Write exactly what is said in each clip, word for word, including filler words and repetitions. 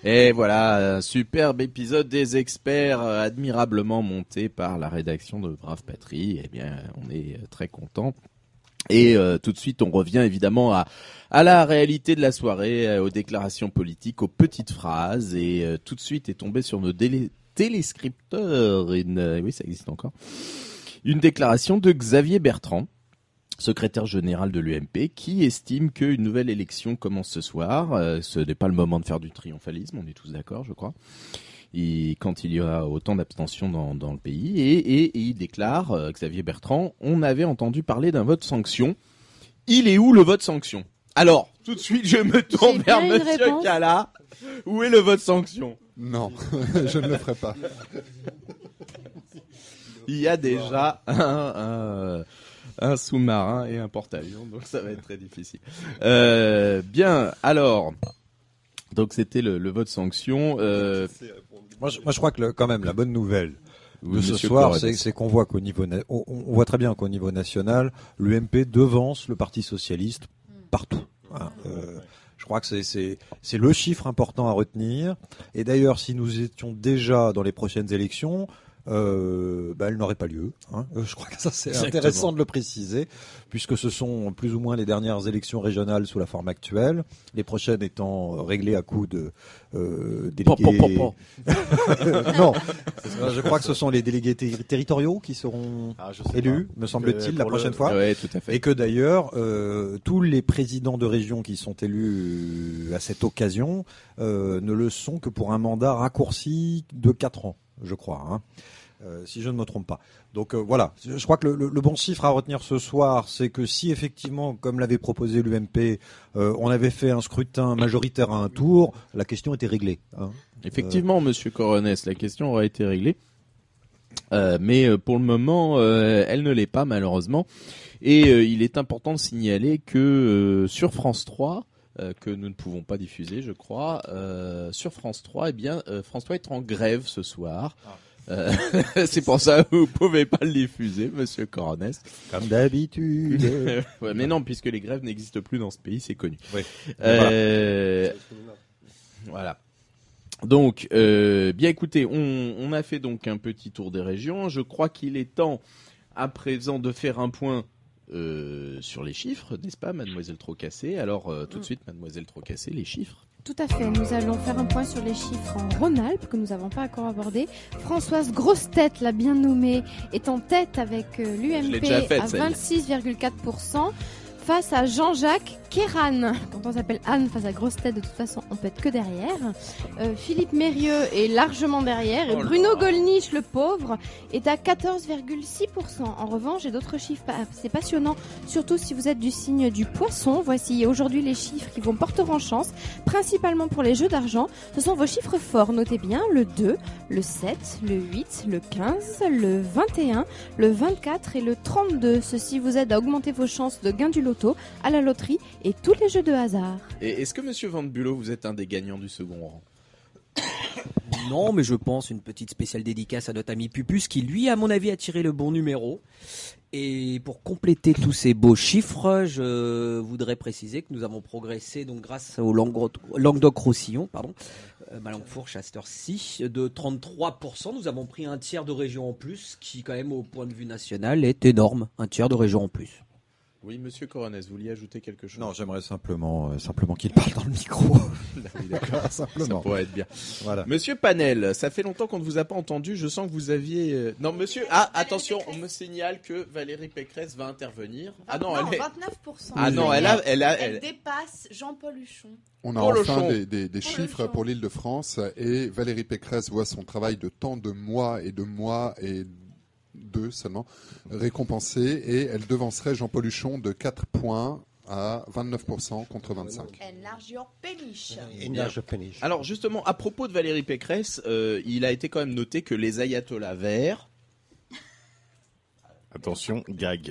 Et voilà, un superbe épisode des experts, euh, admirablement monté par la rédaction de Brave Patrie. Eh bien, on est euh, très content. Et euh, tout de suite, on revient évidemment à à la réalité de la soirée, euh, aux déclarations politiques, aux petites phrases. Et euh, tout de suite est tombé sur nos délé- téléscripteurs, une, euh, oui, ça existe encore, une déclaration de Xavier Bertrand, secrétaire général de l'U M P, qui estime qu'une nouvelle élection commence ce soir. Euh, ce n'est pas le moment de faire du triomphalisme, on est tous d'accord, je crois. Et quand il y a autant d'abstention dans, dans le pays, et, et, et il déclare, euh, Xavier Bertrand, on avait entendu parler d'un vote sanction. Il est où le vote sanction? Alors, tout de suite, je me tourne vers Monsieur Cala. Où est le vote sanction? Non, je ne le ferai pas. Il y a déjà un, un, un sous-marin et un porte-avions, donc ça va être très difficile. Euh, bien, alors, donc c'était le, le vote sanction. Euh, moi, je, moi, je crois que le, quand même la bonne nouvelle de oui, ce Monsieur soir, Corrèze. c'est, c'est qu'on voit qu'au niveau, na- on, on voit très bien qu'au niveau national, l'U M P devance le Parti socialiste partout. Voilà. Euh, je crois que c'est, c'est, c'est le chiffre important à retenir. Et d'ailleurs, si nous étions déjà dans les prochaines élections, euh, bah, elles n'auraient pas lieu. Hein. Euh, je crois que ça c'est Exactement. intéressant de le préciser, puisque ce sont plus ou moins les dernières élections régionales sous la forme actuelle, les prochaines étant réglées à coup de euh, délégués. Pom, pom, pom, non, je crois que ce sont les délégués ter- territoriaux qui seront Ah, je sais élus, pas. me semble-t-il, Euh, la pour prochaine le- fois. Ouais, tout à fait. Et que d'ailleurs, euh, tous les présidents de région qui sont élus euh, à cette occasion euh, ne le sont que pour un mandat raccourci de quatre ans, je crois, hein, euh, si je ne me trompe pas. Donc euh, voilà, je crois que le, le, le bon chiffre à retenir ce soir, c'est que si effectivement, comme l'avait proposé l'U M P, euh, on avait fait un scrutin majoritaire à un tour, la question était réglée. Hein. Effectivement, euh... Monsieur Coronès, la question aurait été réglée. Euh, mais euh, pour le moment, euh, elle ne l'est pas malheureusement. Et euh, il est important de signaler que euh, sur France trois, euh, que nous ne pouvons pas diffuser, je crois, euh, sur France trois, eh bien, euh, France trois est en grève ce soir. Ah. Euh, c'est pour ça que vous pouvez pas le diffuser, Monsieur Coronès. Comme d'habitude. Ouais, mais non, puisque les grèves n'existent plus dans ce pays, c'est connu. Oui. Euh, voilà. Donc, euh, bien écoutez, on, on a fait donc un petit tour des régions. Je crois qu'il est temps, à présent, de faire un point euh, sur les chiffres, n'est-ce pas, Mademoiselle Trocassé? Alors, euh, tout de suite, Mademoiselle Trocassé, les chiffres. Tout à fait, nous allons faire un point sur les chiffres en Rhône-Alpes que nous n'avons pas encore abordé. Françoise Grosse-Tête, la bien nommée, est en tête avec euh, l'U M P faite, à vingt-six virgule quatre pour cent. Face à Jean-Jacques Kéran. Quand on s'appelle Anne face à Grosse Tête, de toute façon, on peut être que derrière. Euh, Philippe Mérieux est largement derrière. Et Oh Bruno là. Gollnisch, le pauvre, est à quatorze virgule six pour cent. En revanche, j'ai d'autres chiffres. C'est passionnant, surtout si vous êtes du signe du poisson. Voici aujourd'hui les chiffres qui vous porteront chance, principalement pour les jeux d'argent. Ce sont vos chiffres forts. Notez bien le deux, le sept, le huit, le quinze, le vingt et un, le vingt-quatre et le trente-deux. Ceci vous aide à augmenter vos chances de gain du loto à la loterie et tous les jeux de hasard. Et est-ce que Monsieur Van Bulow, vous êtes un des gagnants du second rang? Non, mais je pense une petite spéciale dédicace à notre ami Pupus qui, lui, à mon avis, a tiré le bon numéro. Et pour compléter tous ces beaux chiffres, je voudrais préciser que nous avons progressé donc grâce au Languedoc- Languedoc-Roussillon, pardon, euh, ma langue fourche à cette heure-ci, de trente-trois pour cent. Nous avons pris un tiers de région en plus, qui quand même au point de vue national est énorme, un tiers de région en plus. Oui, Monsieur Coronès, vous vouliez ajouter quelque chose? Non, j'aimerais simplement, euh, simplement qu'il parle dans le micro. Oui, d'accord. Simplement. Ça pourrait être bien. Voilà. Monsieur Panel, ça fait longtemps qu'on ne vous a pas entendu. Je sens que vous aviez. euh, Non, Monsieur. Ah, attention, on me signale que Valérie Pécresse va intervenir. Ah non, elle est. vingt-neuf pour cent. Ah non, elle a, elle a, Elle elle. dépasse Jean-Paul Huchon. On a Pour le enfin champ. des, des, des Pour le chiffres champ. pour l'Île-de-France et Valérie Pécresse voit son travail de tant de mois et de mois et deux seulement récompensé et elle devancerait Jean-Paul Huchon de quatre points à vingt-neuf pour cent contre vingt-cinq. Enlarge your péniche. Alors justement, à propos de Valérie Pécresse, euh, il a été quand même noté que les ayatollahs verts. Attention, gag.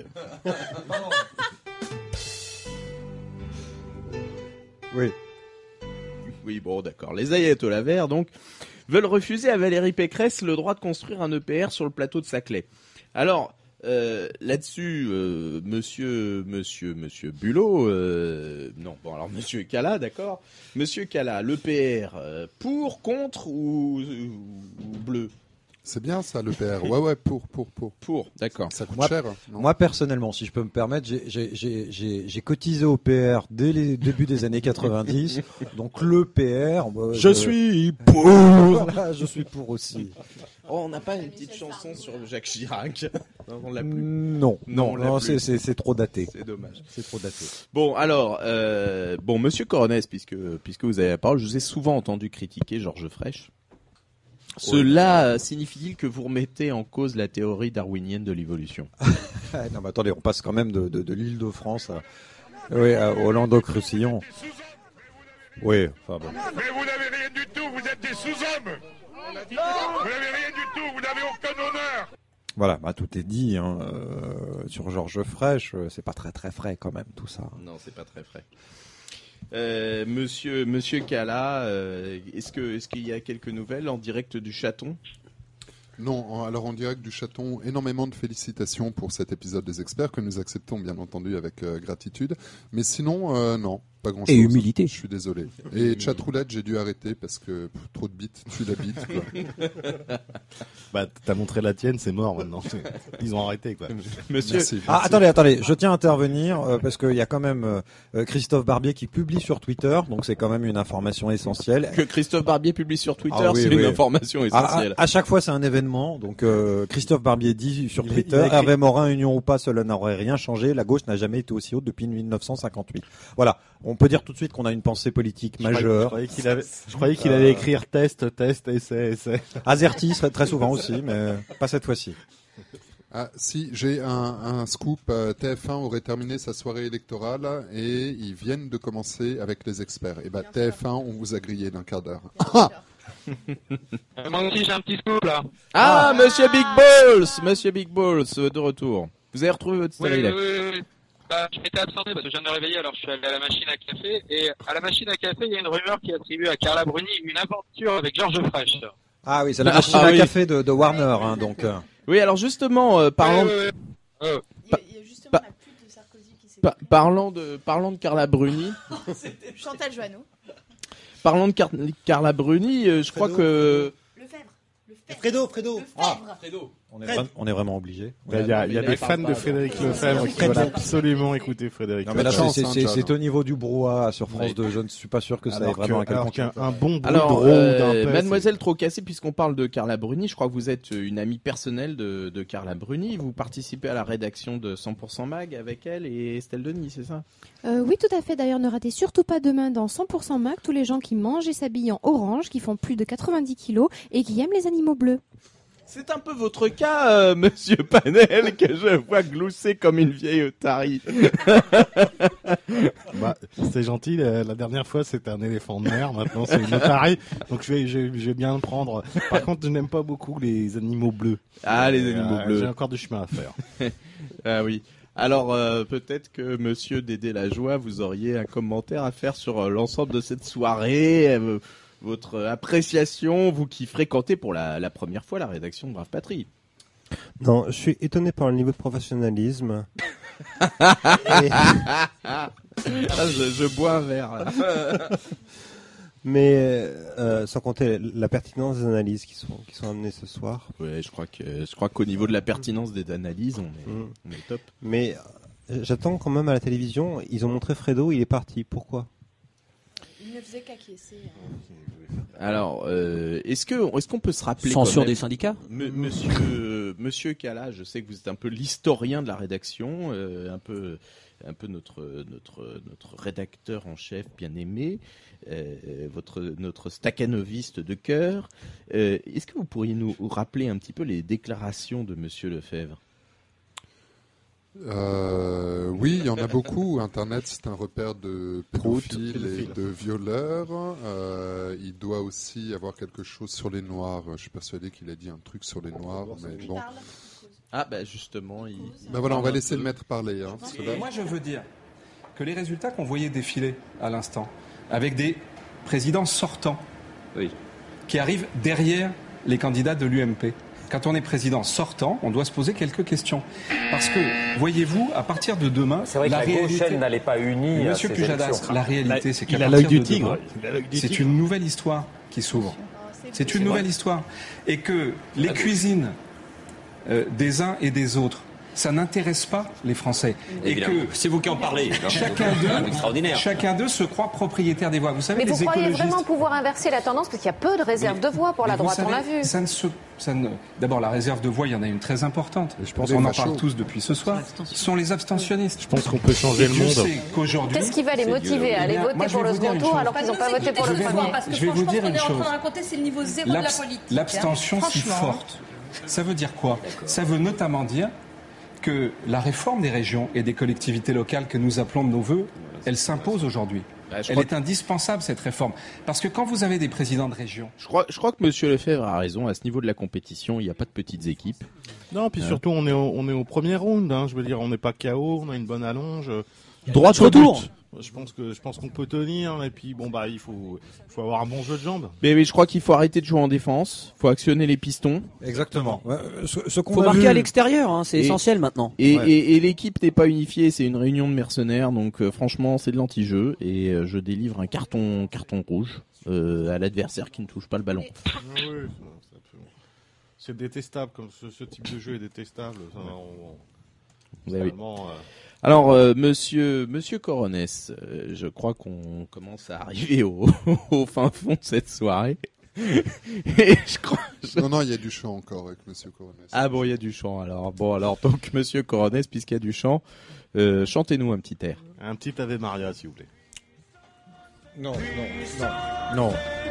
Oui. Oui, bon, d'accord. Les ayatollahs verts, donc, veulent refuser à Valérie Pécresse le droit de construire un E P R sur le plateau de Saclay. Alors, euh, là-dessus, euh, monsieur, monsieur, monsieur Bulot, euh, non, bon, alors monsieur Cala, d'accord. Monsieur Cala, l'E P R, euh, pour, contre ou, ou bleu? C'est bien ça, l'E P R. Ouais, ouais, pour, pour, pour. Pour, d'accord. Ça coûte Moi, cher. Non Moi personnellement, si je peux me permettre, j'ai- j'ai- j'ai j'ai- j'ai cotisé au P R dès les débuts des années quatre-vingt-dix. Donc le P R, moi, Je suis pour. Voilà, je suis pour aussi. Oh, on n'a pas une petite chanson sur Jacques Chirac. Non, on l'a plus. Non, Non, on non, l'a non, plus. c'est c'est c'est trop daté. C'est dommage. C'est trop daté. Bon, alors, euh, bon, monsieur Coronès, puisque, puisque vous avez la parole, je vous ai souvent entendu critiquer Georges Frêche. Cela euh, signifie-t-il que vous remettez en cause la théorie darwinienne de l'évolution? Ah, non, mais attendez, on passe quand même de, de, de l'île de France à, oui, à Hollande-Croussillon. Oui, enfin bon. Mais vous n'avez rien du tout, vous êtes des sous-hommes. Vous n'avez rien du tout, vous n'avez aucun honneur. Voilà, bah, tout est dit hein, euh, sur Georges Frêche. euh, C'est pas très très frais quand même tout ça. Non, c'est pas très frais. Euh, monsieur, monsieur Cala, euh, est-ce que, est-ce qu'il y a quelques nouvelles en direct du Chaton? Non, en- alors en direct du Chaton, énormément de félicitations pour cet épisode des experts que nous acceptons bien entendu avec euh, gratitude. Mais sinon, euh, non, pas grand-chose. Et humilité. Je suis désolé. Et chatroulette, j'ai dû arrêter parce que pff, trop de bites, tu la bite. Quoi. Bah, t'as montré la tienne, c'est mort maintenant. Ils ont arrêté, quoi. Monsieur, Merci. Ah, merci. attendez, attendez, je tiens à intervenir euh, parce qu'il y a quand même euh, Christophe Barbier qui publie sur Twitter, donc c'est quand même une information essentielle. que Christophe Barbier publie sur Twitter, Ah oui, c'est oui. une information À, essentielle. à- à chaque fois, c'est un événement. Donc, euh, Christophe Barbier dit sur Il a- Twitter, il a écrit- Hervé Morin, union ou pas, cela n'aurait rien changé. La gauche n'a jamais été aussi haute depuis mille neuf cent cinquante-huit. Voilà. On peut dire tout de suite qu'on a une pensée politique Je croyais- Je majeure. croyais qu'il avait, je croyais qu'il allait écrire test, test, essai, essai. Azerty serait très souvent aussi, mais pas cette fois-ci. Ah, si, j'ai un, un scoop. euh, T F un aurait terminé sa soirée électorale et ils viennent de commencer avec les experts. Et bah, T F un, on vous a grillé d'un quart d'heure. Moi aussi j'ai un petit scoop là. Ah, monsieur Big Balls, monsieur Big Balls, euh, de retour. Vous avez retrouvé votre Oui, oui, stérile. oui, oui. Bah, je m'étais absenté parce que je viens de me réveiller, alors je suis allé à la machine à café. Et à la machine à café, il y a une rumeur qui attribue à Carla Bruni une aventure avec Georges Frêche. Ah oui, c'est la Ah, machine ah à oui. café de, de Warner, hein, donc. euh. Oui, alors justement, euh, parlant, Ouais, ouais, ouais. Euh, Il y a, il y a justement pa- la pute de Sarkozy qui s'est. pa- parlant de, parlant de Carla Bruni, Chantal Joanneau. parlant de Car- Carla Bruni, euh, je crois que Lefebvre. Lefebvre. Fredo, Fredo. Lefebvre. On est, vra- on est vraiment obligé. Il y a, il y a mais là, des il parle fans pas, de Frédéric donc, Lefebvre qui veulent absolument écouter Frédéric Non mais là, Lefebvre. c'est- chance, c'est hein, c'est- John. c'est au niveau du brouhaha sur France Oui. deux. Je ne suis pas sûr que ça ait Alors que- vraiment à quel alors point. qu'un un bon bruit Alors, de roue euh, d'un peu, mademoiselle Trocassé, puisqu'on parle de Carla Bruni, je crois que vous êtes une amie personnelle de, de Carla Bruni. Vous participez à la rédaction de cent pour cent Mag avec elle et Estelle Denis, c'est ça? Euh, oui, tout à fait. D'ailleurs, ne ratez surtout pas demain dans cent pour cent Mag tous les gens qui mangent et s'habillent en orange, qui font plus de quatre-vingt-dix kilos et qui aiment les animaux bleus. C'est un peu votre cas, euh, monsieur Panel, que je vois glousser comme une vieille otarie. Bah, c'est gentil. La, la dernière fois, c'était un éléphant de mer. Maintenant, c'est une otarie. Donc, je vais, je, vais- je vais bien le prendre. Par contre, je n'aime pas beaucoup les animaux bleus. Ah, les Euh, animaux J'ai bleus. encore du chemin à faire. Ah oui. Alors, euh, peut-être que monsieur Dédé Lajoie, vous auriez un commentaire à faire sur euh, l'ensemble de cette soirée, euh, votre appréciation, vous qui fréquentez pour la, la première fois la rédaction de Brave Patrie. Non, je suis étonné par le niveau de professionnalisme. Et- Ah, je, je bois un verre. là. mais euh, sans compter la pertinence des analyses qui sont qui sont amenées ce soir. Ouais, je crois que je crois qu'au niveau de la pertinence des analyses, on est, Mm. on est top. Mais euh, j'attends quand même à la télévision. Ils ont montré Fredo, il est parti. Pourquoi? Il ne faisait qu'acquiescer. Alors, euh, est-ce que est-ce qu'on peut se rappeler Censure quand même- des syndicats. M- Monsieur, Monsieur Cala, je sais que vous êtes un peu l'historien de la rédaction, euh, un peu, un peu notre, notre, notre rédacteur en chef bien aimé, euh, votre, notre staccanoviste de cœur. Euh, Est-ce que vous pourriez nous rappeler un petit peu les déclarations de Monsieur Lefebvre? Euh, oui, il y en a beaucoup. Internet, c'est un repère de pédophiles et pédophiles. de violeurs. Euh, il doit aussi avoir quelque chose sur les Noirs. Je suis persuadé qu'il a dit un truc sur les Noirs. Mais Il bon. parle. Ah bah justement, il. Ben voilà, on va laisser le maître parler. Hein, parce que là- Moi, je veux dire que les résultats qu'on voyait défiler à l'instant, avec des présidents sortants, Oui. qui arrivent derrière les candidats de l'U M P, quand on est président sortant, on doit se poser quelques questions. Parce que, voyez-vous, à partir de demain, c'est vrai que la, la réalité... gauche, elle, n'allait pas unie. Monsieur Pujadas, la réalité, c'est qu'à il a partir l'œil du de tigre. demain, c'est une nouvelle histoire qui s'ouvre. C'est une nouvelle histoire. Et que les cuisines euh, des uns et des autres, ça n'intéresse pas les Français. Évidemment. Et que c'est vous qui en parlez. Chacun d'eux, chacun d'eux se croit propriétaire des voix. Vous savez, Mais vous les croyez écologistes... vraiment pouvoir inverser la tendance parce qu'il y a peu de réserves de voix pour Mais la vous droite, savez, on l'a vu. Ça ne se, ça ne... D'abord, la réserve de voix, il y en a une très importante. Je pense on qu'on en a parle chaud. tous depuis ce soir. Ce sont les abstentionnistes. Je pense qu'on peut changer Et le Dieu monde. sait qu'aujourd'hui... Qu'est-ce qui va les c'est motiver à Eh aller bien, voter moi, je pour vais le vous dire second une tour chose. alors qu'ils n'ont pas voté pour Je le vais vous- premier? Parce que je vais vous franchement, dire ce qu'on une est en chose. train de raconter, c'est le niveau zéro de la L'abs- politique. L'abstention si Franchement. forte, ça veut dire quoi? Ça veut notamment dire que la réforme des régions et des collectivités locales que nous appelons de nos voeux, elle s'impose aujourd'hui. Bah, je Elle crois est indispensable, cette réforme. Parce que quand vous avez des présidents de région... Je crois, je crois que Monsieur Lefebvre a raison. À ce niveau de la compétition, il n'y a pas de petites équipes. Non, puis Hein. surtout, on est au, on est au premier round. Hein, je veux dire, on n'est pas K O, on a une bonne allonge. Droit au tour. Je pense que je pense qu'on peut tenir. Et puis bon bah il faut il faut avoir un bon jeu de jambes. Mais oui, je crois qu'il faut arrêter de jouer en défense. Il faut actionner les pistons. Exactement. Ouais, ce, ce qu'on Faut a marquer vu- à l'extérieur, hein, c'est Et- essentiel maintenant. Et, Ouais. et, et l'équipe n'est pas unifiée, c'est une réunion de mercenaires, donc euh, franchement c'est de l'anti-jeu et euh, je délivre un carton carton rouge euh, à l'adversaire qui ne touche pas le ballon. Ah oui, c'est absolument- c'est détestable comme ce, ce type de jeu est détestable. Ça, on- on- Ouais, oui. finalement, euh, Alors euh, monsieur monsieur Coronès, euh, je crois qu'on commence à arriver au, au fin fond de cette soirée. Et je crois. je- Non, non, il y a du chant encore avec Monsieur Coronès. Ah bon, il y a du chant alors. Bon alors donc monsieur Coronès, puisqu'il y a du chant, euh, chantez-nous un petit air. un petit Ave Maria s'il vous plaît. Non, non, non, non.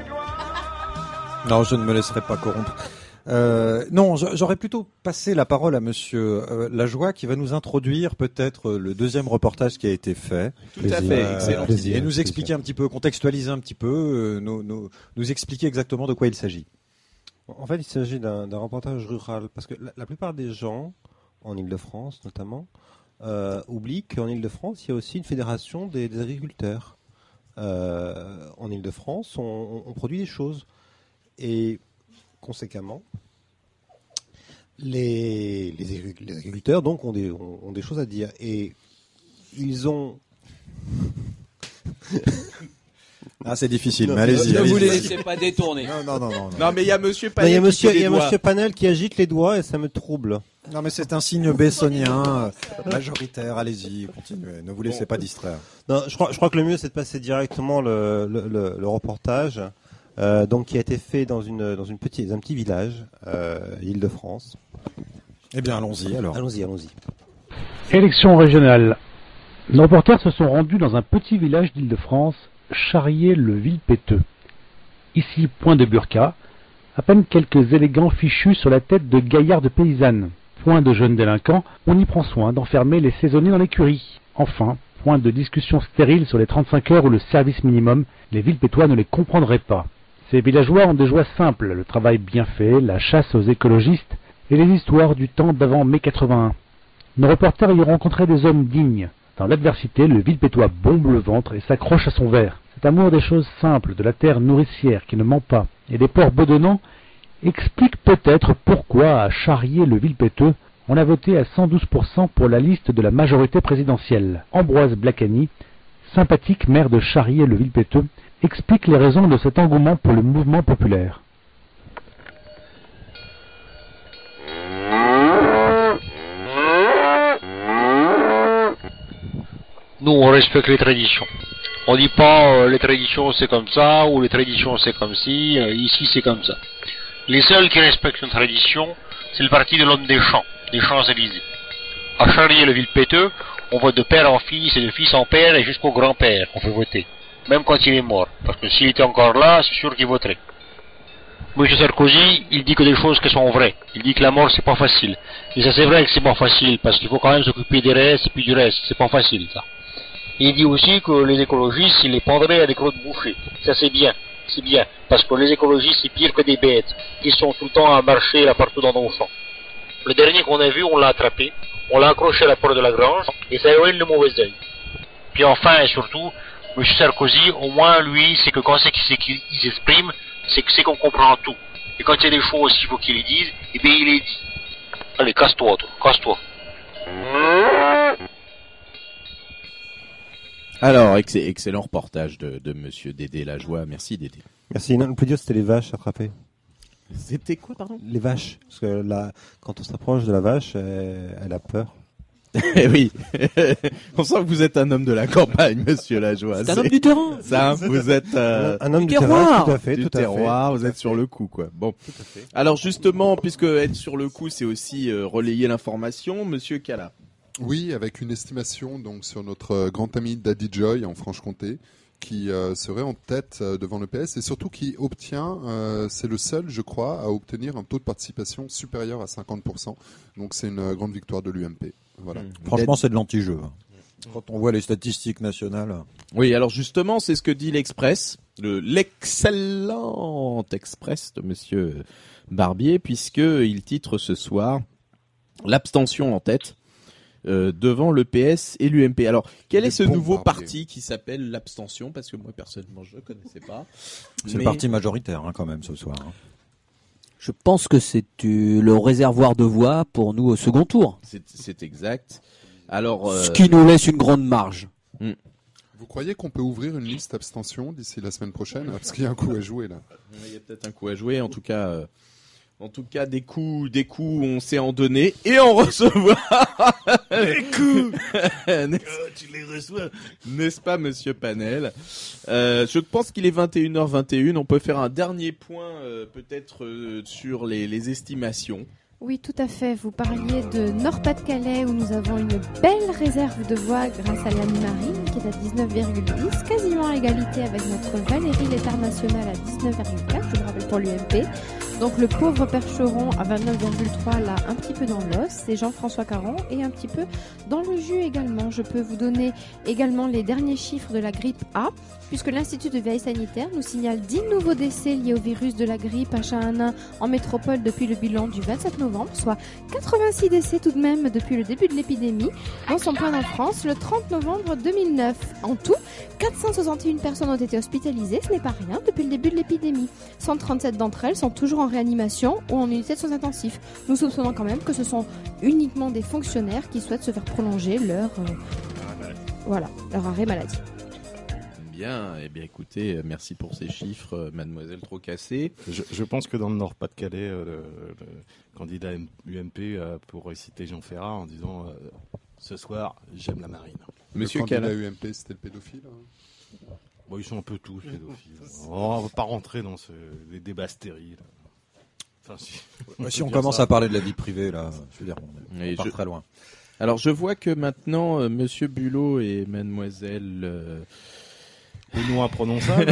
Non, je ne me laisserai pas corrompre. Euh, non, je- j'aurais plutôt passé la parole à Monsieur euh, Lajoie qui va nous introduire peut-être euh, le deuxième reportage qui a été fait. Tout à fait, excellente idée. Et nous expliquer un petit peu, contextualiser un petit peu, euh, nous, nous, nous expliquer exactement de quoi il s'agit. En fait, il s'agit d'un d'un reportage rural, parce que la, la plupart des gens, en Île-de-France notamment, euh, oublient qu'en Île-de-France, il y a aussi une fédération des, des agriculteurs. Euh, en Île-de-France, on, on- on produit des choses. Et conséquemment, les, les, agric- les agriculteurs donc, ont, des, ont, ont des choses à dire. Et ils ont... Ah, c'est difficile, Non, mais allez-y. Ne allez-y, vous les allez-y. laissez pas détourner. Non, non, non, non. non. Non mais il y a monsieur Non, Panel il y a qui monsieur, fait il des y a doigts. monsieur Panel qui agite les doigts et ça me trouble. Non, mais c'est un signe bessonien, euh, majoritaire. Allez-y, continuez. Ne vous laissez pas distraire. Non, je crois, je crois que le mieux c'est de passer directement le, le, le, le reportage, euh, donc qui a été fait dans une dans une petite un petit village, euh, Île-de-France. Eh bien, allons-y alors. Allons-y, allons-y. Élection régionale. Nos reporters se sont rendus dans un petit village d'Île-de-France, Charrier-le-Villepéteux. Ici, point de burqa, à peine quelques élégants fichus sur la tête de gaillardes paysannes. Point de jeunes délinquants, on y prend soin d'enfermer les saisonniers dans l'écurie. Enfin, point de discussion stérile sur les trente-cinq heures ou le service minimum, les Villepétois ne les comprendraient pas. Ces villageois ont des joies simples, le travail bien fait, la chasse aux écologistes et les histoires du temps d'avant mai quatre-vingt-un. Nos reporters y ont rencontré des hommes dignes. Dans l'adversité, le Villepétois bombe le ventre et s'accroche à son verre. Cet amour des choses simples, de la terre nourricière qui ne ment pas, et des ports bedonnants, explique peut-être pourquoi à Charrier-le-Villepéteux, on a voté à cent douze pour cent pour la liste de la majorité présidentielle. Ambroise Blacani, sympathique maire de Charrier-le-Villepéteux, explique les raisons de cet engouement pour le mouvement populaire. Nous, on respecte les traditions. On dit pas euh, les traditions c'est comme ça ou les traditions c'est comme ci. euh, ici c'est comme ça. Les seuls qui respectent une tradition, c'est le parti de l'homme des champs, des Champs-Élysées. À Charrier-le-Villepéteux, on vote de père en fils et de fils en père et jusqu'au grand-père on fait voter. Même quand il est mort. Parce que s'il était encore là, c'est sûr qu'il voterait. Monsieur Sarkozy, il dit que des choses qui sont vraies. Il dit que la mort c'est pas facile. Et ça c'est vrai que c'est pas facile parce qu'il faut quand même s'occuper des restes et puis du reste. C'est pas facile ça. Il dit aussi que les écologistes, ils les pendraient à des crottes bouchées. Ça c'est bien, c'est bien. Parce que les écologistes, c'est pire que des bêtes. Ils sont tout le temps à marcher là partout dans nos champs. Le dernier qu'on a vu, on l'a attrapé. On l'a accroché à la porte de la grange et ça éloigne le mauvais œil. Puis enfin et surtout, M. Sarkozy, au moins lui, c'est que quand c'est qu'il s'exprime, c'est que c'est qu'on comprend tout. Et quand il y a des choses, il faut qu'il les dise, et bien il les dit. Allez, casse-toi, toi, casse-toi. Alors, ex- excellent reportage de, de Monsieur Dédé Lajoie. Merci Dédé. Merci. Non, le plus dur, c'était les vaches attrapées. C'était quoi, pardon? Les vaches. Parce que là, quand on s'approche de la vache, elle, elle a peur. Eh oui, on sent que vous êtes un homme de la campagne, Monsieur Lajoie. C'est un homme du terrain. Ça, vous êtes euh, Un homme Du du terrain, terroir. tout à fait, du tout à terroir, fait. vous tout à êtes sur fait. le coup, quoi. Bon. Tout à fait. Alors justement, puisque être sur le coup, c'est aussi euh, relayer l'information, Monsieur Cala. Oui, avec une estimation donc sur notre euh, grand ami Daddy Joy en Franche-Comté, qui euh, serait en tête euh, devant le P S et surtout qui obtient, euh, c'est le seul, je crois, à obtenir un taux de participation supérieur à cinquante pour cent. Donc c'est une euh, grande victoire de l'U M P. Voilà. Franchement, c'est de l'anti-jeu. Quand on voit les statistiques nationales. Oui, alors justement, c'est ce que dit l'Express, le l'excellent Express de Monsieur Barbier, puisque il titre ce soir l'abstention en tête. Euh, devant le P S et l'U M P. Alors, quel Les est ce bons nouveau barbiers. parti qui s'appelle l'abstention? Parce que moi, personnellement, je ne connaissais pas. C'est Mais- le parti majoritaire, hein, quand même, ce soir. hein. Je pense que c'est euh, le réservoir de voix pour nous au second tour. C'est, c'est exact. Alors, euh, Ce qui nous laisse une grande marge. Vous croyez qu'on peut ouvrir une liste abstention d'ici la semaine prochaine? Parce qu'il y a un coup à jouer là. il y a peut-être un coup à jouer. En tout cas, euh, en tout cas, des coups, des coups, on sait en donner et en recevoir. Des coups. Tu les reçois, n'est-ce pas, Monsieur Panel? euh, Je pense qu'il est vingt et une heures vingt et une. On peut faire un dernier point, euh, peut-être euh, sur les, les estimations. Oui, tout à fait. Vous parliez de Nord-Pas-de-Calais où nous avons une belle réserve de voix grâce à l'Annie Marine qui est à dix-neuf virgule dix, quasiment à égalité avec notre Valérie Létard nationale à dix-neuf virgule quatre, je le rappelle pour l'U M P. Donc le pauvre Percheron à vingt-neuf virgule trois, là un petit peu dans l'os, c'est Jean-François Caron et un petit peu dans le jus également. Je peux vous donner également les derniers chiffres de la grippe A, puisque l'Institut de veille sanitaire nous signale dix nouveaux décès liés au virus de la grippe H un N un en métropole depuis le bilan du vingt-sept novembre, soit quatre-vingt-six décès tout de même depuis le début de l'épidémie. Dans son point en France, le trente novembre deux mille neuf. En tout, quatre cent soixante et une personnes ont été hospitalisées, ce n'est pas rien depuis le début de l'épidémie. cent trente-sept d'entre elles sont toujours en réanimation ou en unité de soins intensifs. Nous soupçonnons quand même que ce sont uniquement des fonctionnaires qui souhaitent se faire prolonger leur, euh, voilà, leur arrêt maladie. Bien, eh bien, écoutez, euh, merci pour ces chiffres, euh, Mademoiselle Trocassé. Je, je pense que dans le Nord-Pas-de-Calais, euh, le, le candidat U M P euh, pourrait citer Jean Ferrat en disant euh, ce soir, j'aime la marine. Monsieur Le candidat Cala. U M P, c'était le pédophile hein Bon, ils sont un peu tous pédophiles. On va pas rentrer dans ce, les débats stériles. Enfin, si, Ouais, si on commence à parler de la vie privée, là, je veux dire, on, Et on part je- très loin. Alors, je vois que maintenant, euh, Monsieur Bulot et Mademoiselle... Euh... Les noms imprononçables.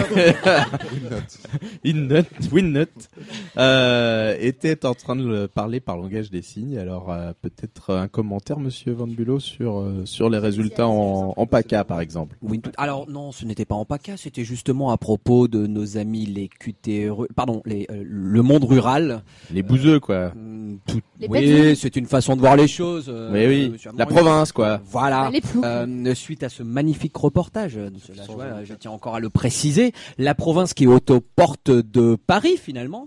Winnut, Winnut, euh, était en train de le parler par langage des signes. Alors, euh, peut-être un commentaire, Monsieur Van Bulot, sur, euh, sur les résultats en, en PACA, par exemple. Oui, tout- alors non, ce n'était pas en PACA, c'était justement à propos de nos amis les Q T R, pardon, les, euh, le monde rural. Les bouseux, quoi. Mm, tout- Les oui, bêtes. c'est une façon de voir les choses. euh, Oui, oui. monsieur La Hamon. province, quoi. Voilà. Les ploucs. Euh, suite à ce magnifique reportage, euh, monsieur Lajoie, je tiens encore à le préciser, la province qui est aux portes de Paris finalement.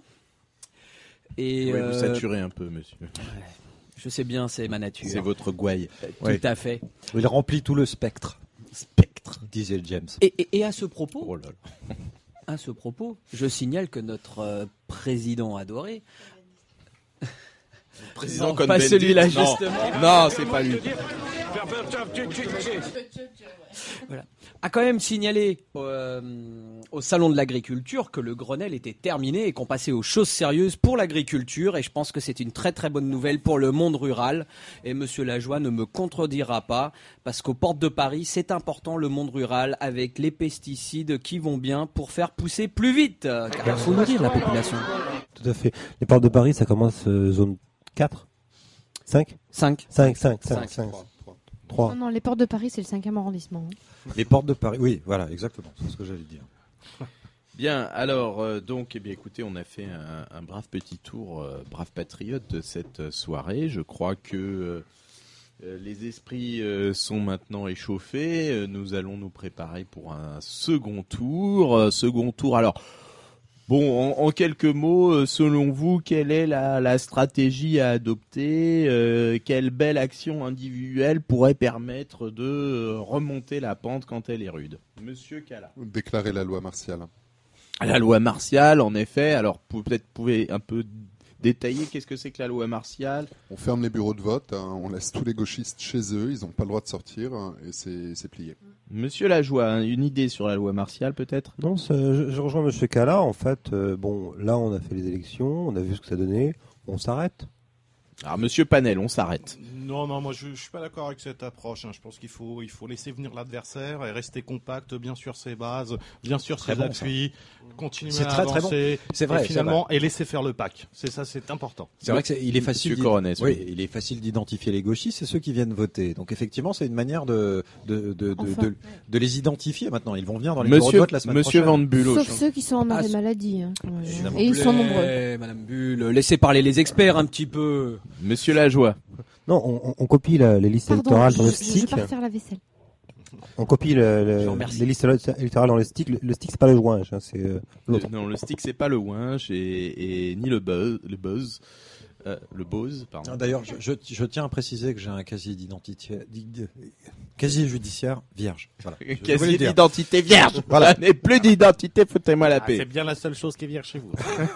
Et Oui, euh, vous saturez un peu, monsieur. je sais bien, c'est ma nature. C'est votre gouaille. Tout Ouais. à fait. Il remplit tout le spectre, Spectre. disait James. Et, et- et à ce propos, Oh là là. à ce propos, je signale que notre euh, président adoré, Président Non, pas Cohn-Bendit. celui-là, Non. justement. Non, c'est pas lui. voilà, a quand même signalé euh, au salon de l'agriculture que le Grenelle était terminé et qu'on passait aux choses sérieuses pour l'agriculture. Et je pense que c'est une très très bonne nouvelle pour le monde rural. Et Monsieur Lajoie ne me contredira pas, parce qu'aux portes de Paris, c'est important le monde rural avec les pesticides qui vont bien pour faire pousser plus vite. Car il faut nourrir la population. Tout à fait. Les portes de Paris, ça commence euh, zone quatre cinq cinq cinq, cinq, Cinq. cinq, cinq. Non, trois. non, les portes de Paris, c'est le cinquième arrondissement. Les portes de Paris, oui, voilà, exactement, c'est ce que j'allais dire. Bien, alors, euh, donc, eh bien, écoutez, on a fait un, un brave petit tour, euh, brave patriote de cette euh, soirée. Je crois que euh, euh, les esprits euh, sont maintenant échauffés. Euh, nous allons nous préparer pour un second tour. Euh, second tour, alors, Bon, en, en quelques mots, euh, selon vous, quelle est la, la stratégie à adopter euh, Quelle belle action individuelle pourrait permettre de euh, remonter la pente quand elle est rude? Monsieur Cala. Déclarer la loi martiale. La loi martiale, en effet. Alors, vous- peut-être pouvez un peu détailler qu'est-ce que c'est que la loi martiale? On ferme les bureaux de vote, hein, on laisse tous les gauchistes chez eux, ils n'ont pas le droit de sortir, hein, et c'est c'est plié. Monsieur Lajoie, hein, une idée sur la loi martiale, peut-être? Non, ça- je, je rejoins Monsieur Cala. En fait, euh, bon, là, on a fait les élections, on a vu ce que ça donnait, on s'arrête. Alors, Monsieur Panel, on s'arrête. Non, non, moi je, je suis pas d'accord avec cette approche. hein. Je pense qu'il faut, il faut laisser venir l'adversaire et rester compact, bien sur ses bases, bien sur Très ses bon, appuis, continuer C'est à très, très avancer. bon. C'est vrai, Et finalement, c'est et laisser faire le pack. C'est ça, c'est important. C'est vrai que c'est- il est facile. Monsieur d'id- Coronès, oui, oui. il est facile d'identifier les gauchistes, c'est ceux qui viennent voter. Donc effectivement, c'est une manière de de de, de, Enfin. de, de les identifier maintenant. Ils vont venir dans les bureaux de Monsieur, vote la semaine Monsieur prochaine. Van Bulow. Sauf ceux qui sont en arrêt Ah, maladie. hein, quand même. Évidemment. Et ils sont S'il vous nombreux. plaît, Madame Bulle, laissez parler les experts un petit peu. Monsieur Lajoie. Non, on, on- on copie la- les listes Pardon, électorales je, dans le je, je stick. pars faire la vaisselle. On copie le- le- Je vous remercie. les listes électorales dans le stick. Le, le stick, c'est pas le joint, hein, c'est euh, l'autre. Non, le stick, c'est pas le winch et, et ni le buzz. Le buzz. Euh, le buzz, pardon. Ah, D'ailleurs, je, je, je tiens à préciser que j'ai un casier d'identité, d'id- casier judiciaire vierge. Voilà. Je voulais Casier le dire. d'identité vierge. Voilà. Je n'ai plus d'identité, foutez-moi la Ah, paix. c'est bien la seule chose qui vient chez vous.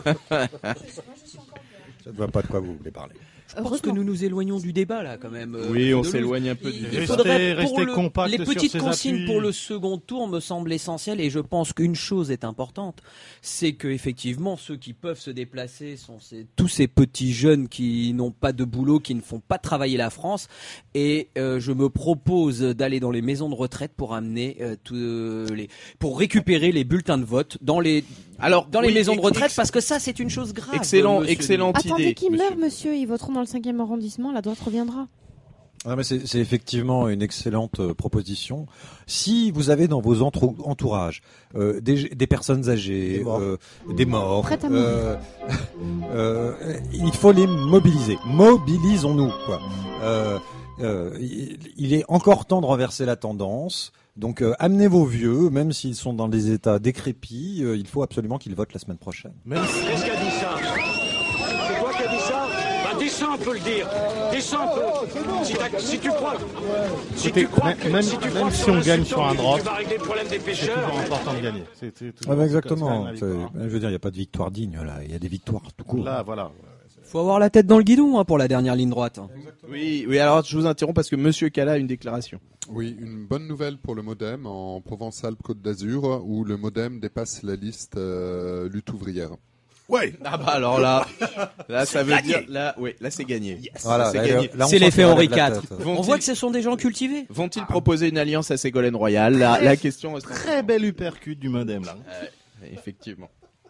Je ne vois pas de quoi vous voulez parler. Je pense que nous nous éloignons du débat là quand même. euh, Oui, on de s'éloigne un peu Il- du il débat. faudrait, Restez- pour restez le- compact les sur petites ses consignes appuis. pour le second tour me semblent essentielles et je pense qu'une chose est importante, c'est que effectivement ceux qui peuvent se déplacer sont ces- tous ces petits jeunes qui n'ont pas de boulot, qui ne font pas travailler la France et euh, je me propose d'aller dans les maisons de retraite pour amener euh, tous les pour récupérer les bulletins de vote dans les Alors, dans les oui, maisons de ex- retraite ex- parce que ça c'est une chose grave. Excellent, monsieur. excellente Attendez idée. qu'ils monsieur. meurent, monsieur. Ils voteront dans le cinquième arrondissement. La droite reviendra. Ah, mais c'est c'est effectivement une excellente euh, proposition. Si vous avez dans vos entrou- entourages euh, des, des personnes âgées, Des morts. euh, des morts, Prêtes à mourir. euh, euh, il faut les mobiliser. Mobilisons-nous, quoi. Euh, euh, il, il est encore temps de renverser la tendance. Donc euh, amenez vos vieux, même s'ils sont dans des états décrépits, euh, il faut absolument qu'ils votent la semaine prochaine. Même si- Qu'est-ce qui a dit ça C'est toi qui as dit ça Bah descends, on peut le dire. Descends, on peut. Si, t'as- si tu crois. Si Écoutez, tu crois même- que, même- si tu même crois si que on en gagne insultant, sur un tu- drop, tu vas régler le problème des c'est pêcheurs. toujours important de gagner. C'est- c'est toujours- Ah bah c'est exactement. quand même la C'est- victoire, hein. Je veux dire, il n'y a pas de victoire digne là. Il y a des victoires tout court. Là, voilà. Faut avoir la tête dans le guidon hein, pour la dernière ligne droite. Oui, oui. Alors, je vous interromps parce que Monsieur Cala a une déclaration. Oui, une bonne nouvelle pour le MoDem en Provence-Alpes-Côte d'Azur, où le MoDem dépasse la liste euh, lutte ouvrière. Ouais. Ah bah alors là, là ça veut dire là, oui, là c'est gagné. Voilà, c'est là, gagné. là, on C'est sent l'effet qu'on Henri relève la quatre. tête. Vont-ils- On voit que ce sont des gens cultivés. Vont-ils proposer une alliance à Ségolène Royal? La, la question reste. Très belle uppercut du modem là. Euh, effectivement.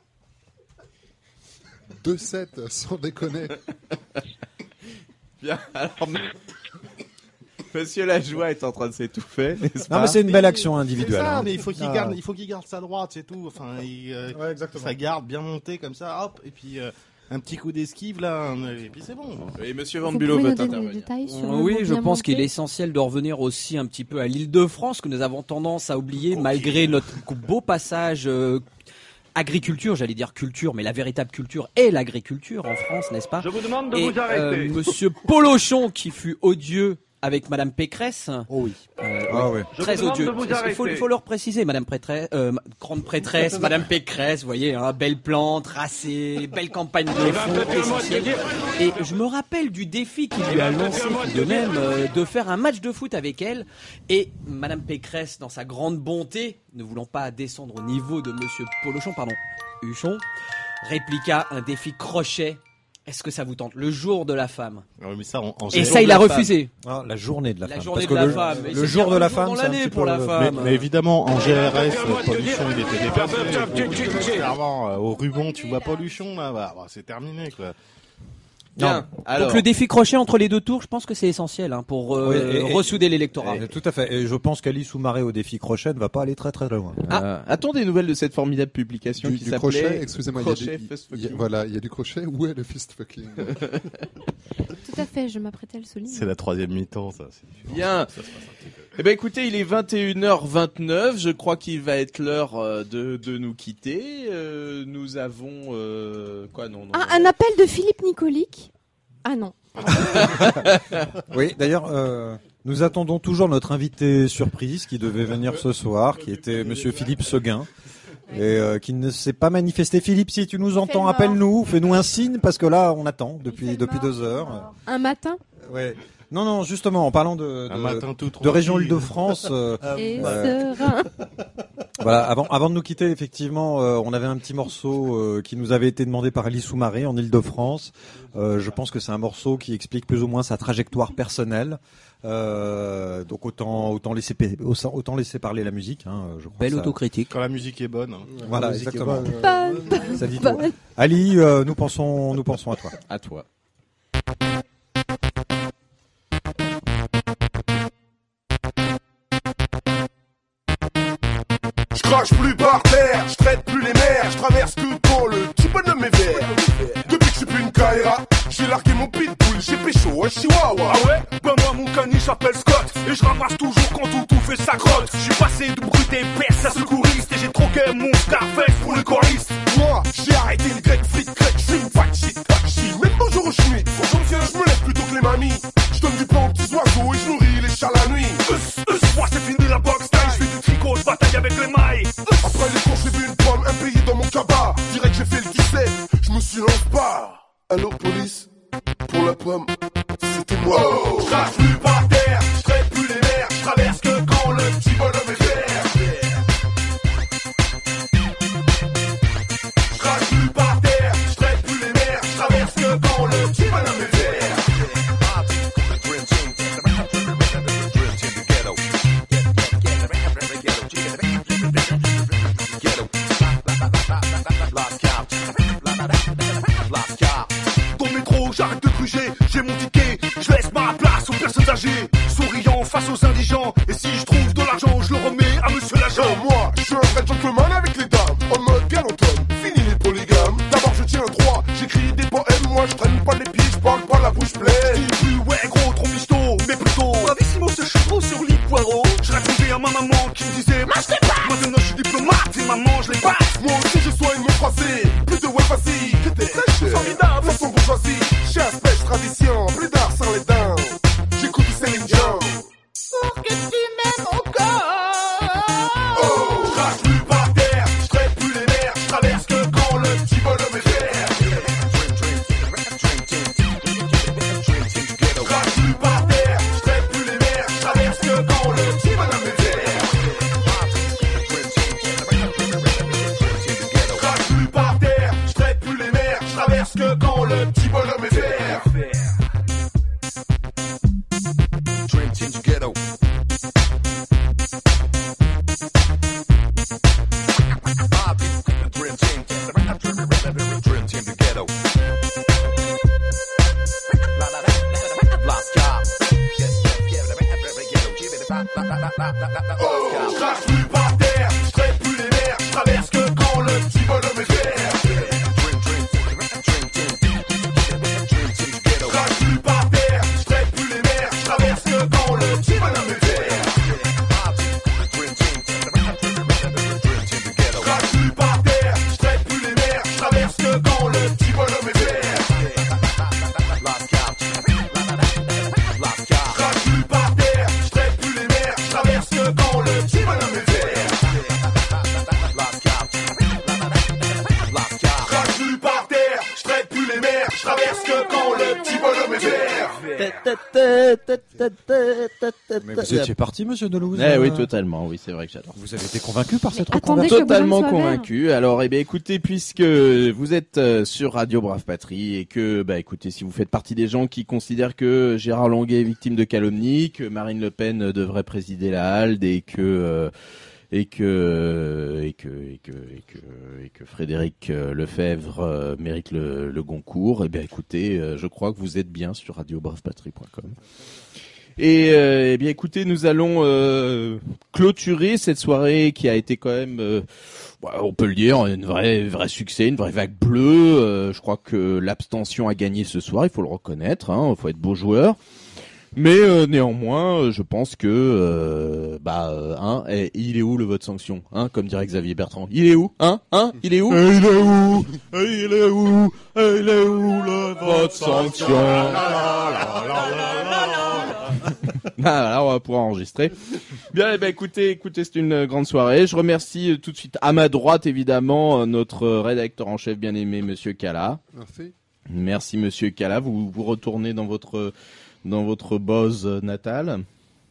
deux sept, sans déconner. Bien. Alors, m- Monsieur Lajoie est en train de s'étouffer, n'est-ce Non, pas? mais c'est une belle action C'est individuelle. ça, hein. mais il faut qu'il Ah. garde, il faut qu'il garde sa droite, c'est tout. Enfin, il, euh, Ouais, exactement. sa garde bien montée comme ça, hop, et puis euh, un petit coup d'esquive là, un- et puis c'est bon. Et Monsieur Van Vous Bulow pouvez veut nous donner des intervenir. détails sur Euh, le oui, mot je bien pense qu'il est monté essentiel de revenir aussi un petit peu à l'Île-de-France que nous avons tendance à oublier malgré notre beau passage euh, agriculture, j'allais dire culture, mais la véritable culture est l'agriculture en France, n'est-ce pas? Je vous demande de Et vous arrêter. euh, Monsieur Polochon qui fut odieux avec Madame Pécresse. Oh oui. Euh, Ah ouais. Je Très vous demande odieux. de vous Il faut, arrêter. il faut leur préciser, Madame prêtresse, euh, ma- grande prêtresse, Madame Pécresse, vous voyez, hein, belle plante, tracée, belle campagne de Il va fond, peut-être le mot essentielle. te dire. Et je me rappelle du défi qu'il lui a lancé tout de même euh, de faire un match de foot avec elle. Et Madame Pécresse, dans sa grande bonté, ne voulant pas descendre au niveau de Monsieur Polochon, pardon, Huchon, répliqua un défi crochet. Est-ce que ça vous tente? Le jour de la femme. Ah oui, mais ça, en, en Et général- ça, il a refusé. Ah, la journée de la La femme. journée Parce de que la le, femme. Mais le c'est jour bien de la un jour femme, dans c'est un l'année petit pour peu- la Mais, femme. mais évidemment, en G R S, euh, Poluchon, il était Bah, bah, dépassé. tu- tu- tu- Clairement, euh, au ruban, tu vois Poluchon, là, bah, bah, c'est terminé, quoi. Bien. Alors, Donc le défi crochet entre les deux tours, je pense que c'est essentiel hein, pour euh, Oui, et- et- ressouder l'électorat. Et tout à fait. Et je pense qu'Alice Soumaré au défi crochet ne va pas aller très très loin. euh, a-t-on des nouvelles de cette formidable publication Du, qui du s'appelait crochet, excusez-moi, il y a Crochet du- Fist il y a- Fucking. voilà, il y a du crochet. Où est le fist fucking? Tout à fait, je m'apprêtais à le souligner. C'est la troisième mi-temps, ça. c'est différent. Bien. Ça se passe un petit peu. Eh ben écoutez, il est vingt et une heures vingt-neuf. Je crois qu'il va être l'heure euh, de, de nous quitter. Euh, nous avons euh, quoi non, non, Ah, non. un appel de Philippe Nicolic. Ah non. Oui, d'ailleurs, euh, nous attendons toujours notre invité surprise qui devait venir ce soir, qui était Monsieur Philippe Seguin. Et euh, qui ne s'est pas manifesté. Philippe, si tu nous entends, appelle-nous, fais-nous un signe, parce que là, on attend depuis depuis deux heures. Un matin. Ouais. Non, non, justement, en parlant de Un de, matin tout de région tranquille. Île-de-France, euh, Et euh, serein. voilà, avant avant de nous quitter, effectivement, euh, on avait un petit morceau euh, qui nous avait été demandé par Alice Soumaré en Île-de-France. Euh, je pense que c'est un morceau qui explique plus ou moins sa trajectoire personnelle. Euh, donc autant autant laisser autant laisser parler la musique. Hein, je crois Belle que ça- autocritique. Quand la musique est bonne. hein. Voilà, La musique est exactement. bonne. Bonne, bonne, Ça dit tout. bonne. Ali, euh, nous pensons nous pensons à toi. À toi. Je crache plus par terre, je traite plus les mers, je traverse tout pour le petit bonhomme est vert. Depuis que je suis plus une Kaira, j'ai largué mon pitbull, j'ai pécho un chihuahua. Ah ouais? Ben moi mon caniche s'appelle Scott et je ramasse toujours quand tout tout fait sa grotte. J'suis passé de brut épaisse à secouriste et j'ai troqué mon Scarface pour le choriste. Moi, j'ai arrêté le grec, fric, grec, je suis une fat shit, fat shit. Même bonjour au schmitt, je me lève plutôt que les mamies. Je donne du pain aux petits oiseaux et je nourris les chats la nuit. Us, us, moi c'est fini la boxe style, j'fais du tricot, je bataille avec les mailles. Après les cours, j'ai vu une pomme, un pays dans mon cabas. Direct, j'ai fait le dix-sept, je me suis lancé pas. Allô, police? Pour la pomme, c'était moi. Oh, je crache plus par terre, je traite plus les mers, je traverse que quand le petit bonhomme est vert. Je crache plus par terre, je traite plus les mers, je traverse que quand le petit bonhomme est vert. Dans le métro, j'arrête de gruger, j'ai mon ticket, je laisse ma place aux personnes âgées, souriant face aux indigents, et si je trouve de l'argent, je le remets à monsieur l'agent. Euh, moi, je suis un vrai gentleman avec les dames, en mode galantum, fini les polygames. D'abord je tiens droit, j'écris des poèmes, moi je traîne pas les pieds, je parle pas la bouche pleine. Je dis plus ouais gros, trop misto, mais plutôt bravissimo ce chevaux sur lit poireau. Je répondais à ma maman qui me disait marche les pas. Maintenant je suis diplomate et maman je les passe. Moi aussi je soigne mon français, plus de ouais facile, c'était très cher. Formidable. Façon bourgeoisie, chasse, pêche, tradition, plus d'art sans les dents. J'écoute du Céline Dion. Pour que tu m'aimes encore. Oh, je crache plus par terre, je traite plus les mers, je traverse que quand le petit bonhomme est vert. Je crache plus par terre, je traite plus les mers, je traverse que quand le petit bonhomme est vert. Je crache plus par terre, je traite plus les mers, je traverse que quand le petit bonhomme est vert. Dream Team du ghetto. Dream Team, Dream Team du ghetto. Oh, je crache plus par terre, je traite plus les mers, je traverse que quand le petit bonhomme est vert. Je crache plus par terre, je traite plus les mers, je traverse que quand le petit bonhomme est vert. Je crache plus par terre, je traite plus les mers, je traverse que quand le petit bonhomme est vert. Je crache plus par terre, je traite plus les mers, je traverse que quand le petit bonhomme est vert. Je crache plus par terre, je traite plus les mers, je traverse que quand le petit bonhomme est vert. Mais vous étiez parti, monsieur Delouze. Eh oui, totalement. Oui, c'est vrai que j'adore. Vous avez été convaincu par cette attendez reconversion. que Totalement Boulogne soit vert. convaincu. Alors, eh bien, écoutez, puisque vous êtes euh, sur Radio Brave Patrie et que, bah, écoutez, si vous faites partie des gens qui considèrent que Gérard Longuet est victime de calomnie, que Marine Le Pen euh, devrait présider la Halde et que euh, et que et que et que et que et que Frédéric euh, Lefebvre euh, mérite le, le Goncourt, eh bien, écoutez, euh, je crois que vous êtes bien sur radio brave patrie point com. Et euh, eh bien écoutez, nous allons euh, clôturer cette soirée qui a été quand même, euh, bah, on peut le dire, une vraie, vrai succès, une vraie vague bleue. Euh, je crois que l'abstention a gagné ce soir, il faut le reconnaître, hein, il faut être beau joueur. Mais euh, néanmoins, euh, je pense que euh, bah euh, hein, eh, il est où le vote sanction, hein, comme dirait Xavier Bertrand. Il est où, hein, hein, il est où? Eh, il est où? Eh, il est où? Eh, il est où le vote sanction? Ah, là, on va pouvoir enregistrer. Bien, eh ben, écoutez, écoutez, c'est une grande soirée. Je remercie euh, tout de suite à ma droite, évidemment, euh, notre euh, rédacteur en chef bien aimé, Monsieur Cala. Merci. Merci, Monsieur Cala. Vous vous retournez dans votre dans votre buzz natal.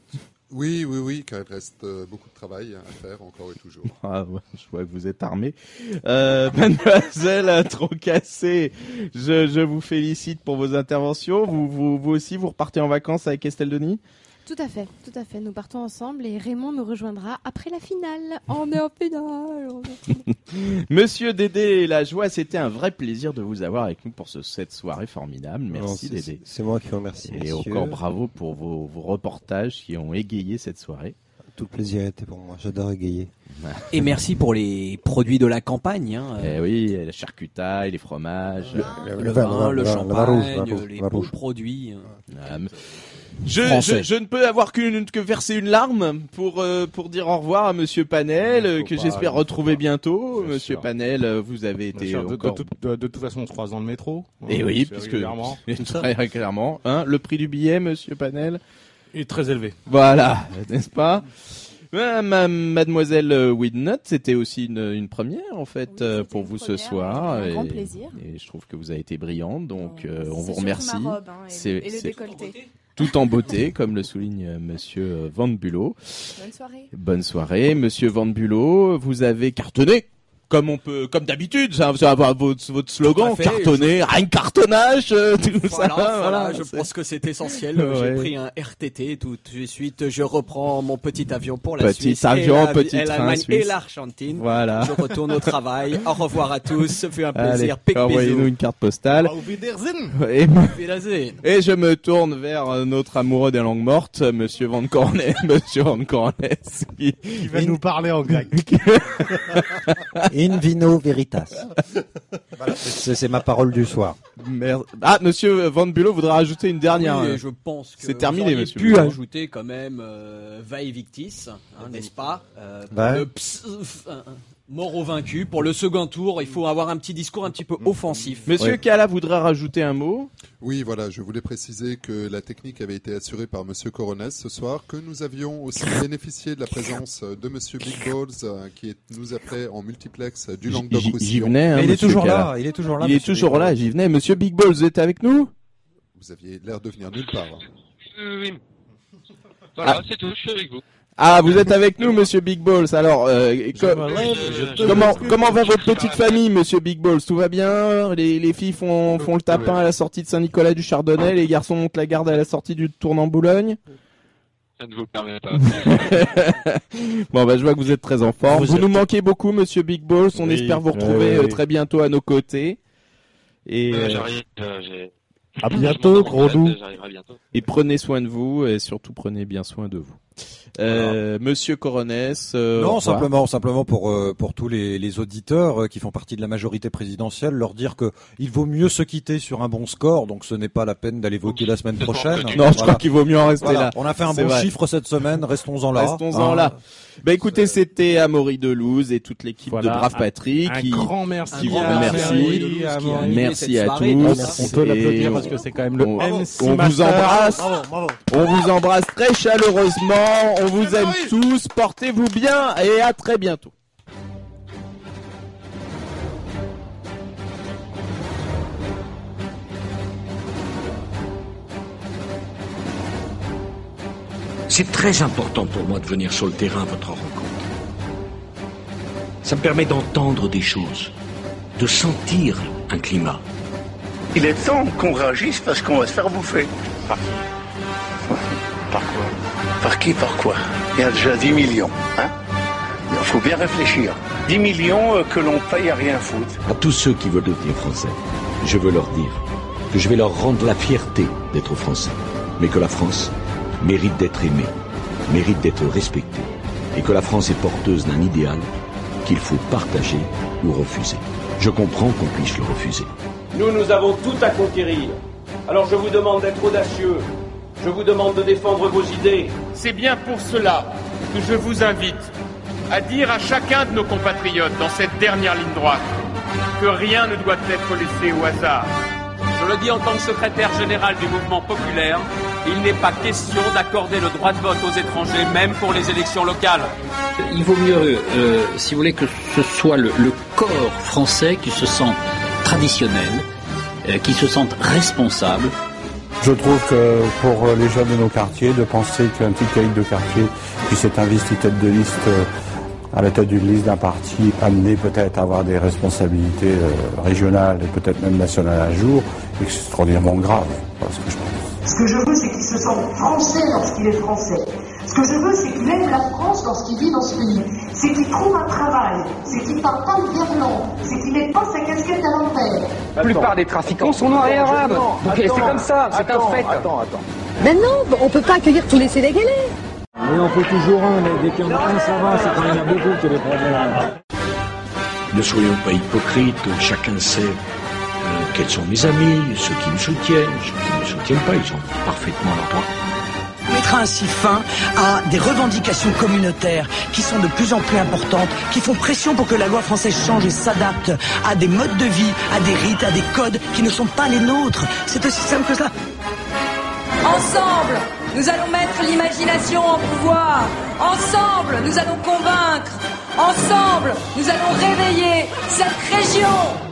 Oui, oui, oui, car il reste euh, beaucoup de travail à faire encore et toujours. Ah, ouais, je vois que vous êtes armé. Euh, Mademoiselle Trocassé, je, je vous félicite pour vos interventions. Vous, vous, vous aussi, vous repartez en vacances avec Estelle Denis? Tout à fait, tout à fait. Nous partons ensemble et Raymond nous rejoindra après la finale. On est en finale. on est en finale. Monsieur Dédé, la joie, c'était un vrai plaisir de vous avoir avec nous pour ce, cette soirée formidable. Merci Non, c'est- Dédé. c'est moi qui vous remercie, Et messieurs. encore bravo pour vos, vos reportages qui ont égayé cette soirée. Tout le plaisir était pour moi, j'adore égayer. Et merci pour les produits de la campagne. Hein. Eh oui, la charcutaille, les fromages, Le, le, le vin, le champagne, les bons produits. Ah, mais- Je, Français. je, je ne peux avoir qu'une, que verser une larme pour, euh, pour dire au revoir à Monsieur Panel, euh, que pas, j'espère il faut retrouver pas. bientôt. Bien Monsieur sûr. Panel, euh, vous avez Bien été sûr, de, encore... de, de, de, de toute façon, on se croise dans le métro. Et hein, oui, c'est puisque régulièrement. très régulièrement. Hein, le prix du billet, Monsieur Panel? Il est très élevé. Voilà, n'est-ce pas? Euh, ma- Mademoiselle euh, Widnut, c'était aussi une, une première en fait euh, pour vous ce soir. un et, grand plaisir. et je trouve que vous avez été brillante, donc euh, on vous surtout remercie. ma robe, hein, et- C'est- et le c'est décolleté. tout en beauté, comme le souligne euh, Monsieur euh, Van Bulow. Bonne soirée. Bonne soirée, Monsieur Van Bulow. Vous avez cartonné. Comme on peut, comme d'habitude, ça, ça va votre, votre slogan, Tout à fait, cartonner, rien que cartonnage, euh, tout Voilà, ça. voilà, je c'est- pense que c'est essentiel. Ouais. J'ai pris un R T T tout de suite. Je reprends mon petit avion pour la Petit Suisse. avion, et la- petit et train l'Allemagne suisse. et l'Argentine. Voilà. Je retourne au travail. Au revoir à tous. Ce fut un Allez, plaisir. Pic envoyez-nous bisous. une carte postale. Auf Wiedersehen. Et, Wiedersehen. et je me tourne vers euh, notre amoureux des langues mortes, Monsieur Van Cornes, Monsieur Van Cornes, qui, Qui va nous parler en grec. In vino veritas. Voilà, c'est c'est ma parole du soir. Merde. Ah, Monsieur Van Bulow voudra ajouter une dernière. Oui, euh, je pense que c'est vous terminé, auriez Monsieur pu Bulow. ajouter quand même euh, Vae Victis, hein, n'est-ce pas euh, Ouais. le ps- euh, euh, Mort au vaincu. Pour le second tour, il faut avoir un petit discours un petit peu offensif. Monsieur Cala voudra rajouter un mot. Oui, voilà, je voulais préciser que la technique avait été assurée par Monsieur Coronès ce soir, que nous avions aussi bénéficié de la présence de Monsieur Big Balls, euh, qui est- nous appelait en multiplex du J'y- Languedoc-Roussillon. J'y venais. Hein, Mais il est Monsieur toujours Cala. là, il est toujours là, Il est Monsieur toujours Big là. Balls. J'y venais. Monsieur Big Balls, vous êtes avec nous? Vous aviez l'air de venir nulle part. hein. Oui, oui. Voilà, c'est tout, je suis avec vous. Ah, vous êtes avec nous, Monsieur Big Balls. Alors, euh, co- je- comment comment va votre petite famille, Monsieur Big Balls? Tout va bien? Les les filles font font le tapin à la sortie de Saint-Nicolas du Chardonnay, les garçons montent la garde à la sortie du tournant Boulogne. Ça ne vous permet pas. Bon, bah, je vois que vous êtes très en forme. Vous, Vous nous êtes- manquez beaucoup, Monsieur Big Balls. On Oui, espère vous oui, retrouver oui. euh, très bientôt à nos côtés. Et, Euh, euh, J'arrive, euh, j'ai- À bientôt, gros loup. J'arriverai bientôt. et prenez soin de vous et surtout prenez bien soin de vous. Euh, Monsieur Coronès. euh, au Non, revoir. simplement, simplement pour euh, pour tous les, les auditeurs euh, qui font partie de la majorité présidentielle, leur dire que il vaut mieux se quitter sur un bon score, donc ce n'est pas la peine d'aller voter la semaine prochaine. Non, je crois qu'il vaut mieux en rester Voilà. là. On a fait un C'est bon vrai. chiffre cette semaine, restons-en là. Restons-en Hein. là. Bah écoutez, c'était Amaury Delouze et toute l'équipe Voilà. de Brave Un- Patrie un qui grand merci qui vous à remercie. Amaury Delouze qui a animé Merci cette à soirée. tous. Merci. On peut l'applaudir Et parce que c'est quand même le on, M C on vous Master. embrasse. Bravo, bravo. On vous embrasse très chaleureusement. On vous aime tous. Portez-vous bien et à très bientôt. C'est très important pour moi de venir sur le terrain à votre rencontre. Ça me permet d'entendre des choses, de sentir un climat. Il est temps qu'on réagisse parce qu'on va se faire bouffer. Par qui Par quoi Par qui, par quoi Il y a déjà dix millions, hein Il faut bien réfléchir. dix millions euh, que l'on paye à rien foutre. À tous ceux qui veulent devenir français, je veux leur dire que je vais leur rendre la fierté d'être français, mais que la France mérite d'être aimée, mérite d'être respectée, et que la France est porteuse d'un idéal qu'il faut partager ou refuser. Je comprends qu'on puisse le refuser. Nous, nous avons tout à conquérir. Alors je vous demande d'être audacieux, Je vous demande de défendre vos idées. C'est bien pour cela que je vous invite à dire à chacun de nos compatriotes dans cette dernière ligne droite que rien ne doit être laissé au hasard. Je le dis en tant que secrétaire général du mouvement populaire, il n'est pas question d'accorder le droit de vote aux étrangers, même pour les élections locales. Il vaut mieux, euh, si vous voulez, que ce soit le, le corps français qui se sente traditionnel, euh, qui se sente responsable. Je trouve que pour les jeunes de nos quartiers, de penser qu'un petit caïd de quartier puisse être investi tête de liste euh, à la tête d'une liste d'un parti, amené peut-être à avoir des responsabilités euh, régionales et peut-être même nationales un jour, est extraordinairement grave. Voilà ce que je pense. Ce que je veux, c'est qu'il se sente français lorsqu'il est français. Ce que je veux, c'est qu'il aime la France lorsqu'il vit dans ce pays. C'est qu'il trouve un travail. C'est qu'il parle pas le verlan. C'est qu'il mette pas sa casquette à l'envers. La plupart des trafiquants sont noirs et arabes. Donc c'est comme ça, c'est un fait. Attends, attends. Mais non, on peut pas accueillir tous les Sénégalais. Mais on fait toujours un, mais dès qu'il y en a un, ça va, c'est quand il y en a beaucoup que les problèmes. Ne soyons pas hypocrites, chacun sait euh, quels sont mes amis, ceux qui me soutiennent, ceux qui ne me soutiennent pas, ils ont parfaitement leur droit. Mettre ainsi fin à des revendications communautaires qui sont de plus en plus importantes, qui font pression pour que la loi française change et s'adapte à des modes de vie, à des rites, à des codes qui ne sont pas les nôtres. C'est aussi simple que ça. Ensemble, nous allons mettre l'imagination en pouvoir. Ensemble, nous allons convaincre. Ensemble, nous allons réveiller cette région.